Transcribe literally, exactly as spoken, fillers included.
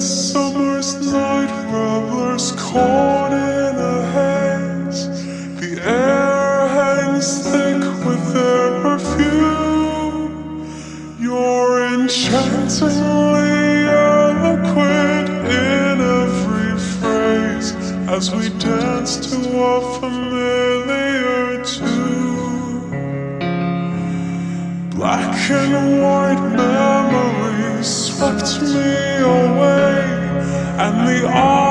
Summer's night, revelers caught in a haze. The air hangs thick with their perfume. You're enchantingly eloquent in every phrase as we dance to a familiar tune. Black and white memories swept me away, and the